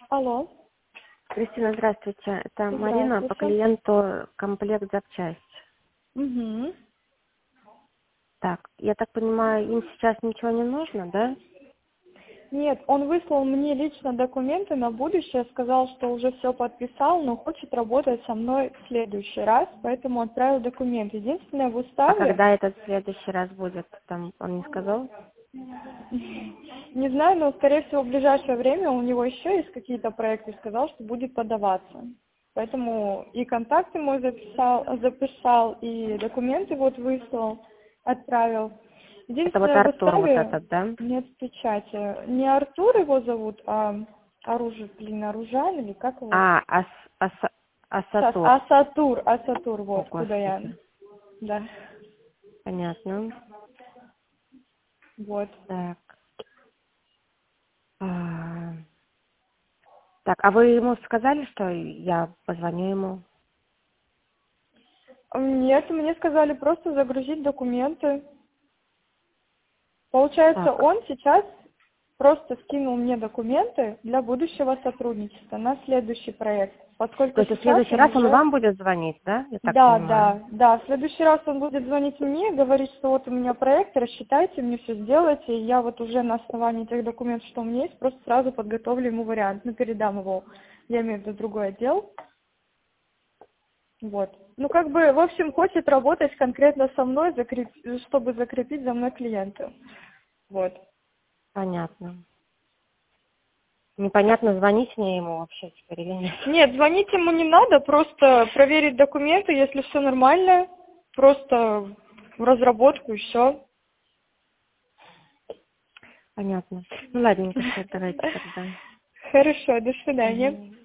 Алло. Кристина, здравствуйте. Это Марина по Здравствуйте. клиенту комплект запчасть. Угу. Так, я так понимаю, им сейчас ничего не нужно, да? Нет, он выслал мне лично документы на будущее, сказал, что уже все подписал, но хочет работать со мной в следующий раз, поэтому отправил документы. Единственное, в А уставе, когда этот в следующий раз будет? Там он не сказал? не знаю, но, скорее всего, в ближайшее время у него еще есть какие-то проекты, сказал, что будет подаваться. Поэтому и контакты мой записал, и документы вот выслал, отправил. Это вот Единственное, в Артур вот уставе этот, да? нет печати. Не Артур его зовут, а Оружан или как его? А, Сейчас, Асатур. Асатур, О, вот, Кудаян. Господи. Да, Понятно. вот. Так. А, Так, а вы ему сказали, что я позвоню ему? Нет, мне сказали просто загрузить документы. Получается, Так. он сейчас просто скинул мне документы для будущего сотрудничества на следующий проект, То поскольку есть в сейчас следующий он раз он уже... вам будет звонить, да? Я так Да, понимаю. да, да, в следующий раз он будет звонить мне, говорить, что вот у меня проект, рассчитайте, мне все сделайте, и я вот уже на основании тех документов, что у меня есть, просто сразу подготовлю ему вариант, ну, передам его, я имею в виду другой отдел, вот. Ну, как бы, в общем, хочет работать конкретно со мной, чтобы закрепить за мной клиента, вот. Понятно. Непонятно, звонить мне ему вообще теперь или нет. Нет, звонить ему не надо, просто проверить документы, если все нормально, просто в разработку и все. Понятно. Ну, ладненько, все, давайте тогда. Хорошо, до свидания. Мгм.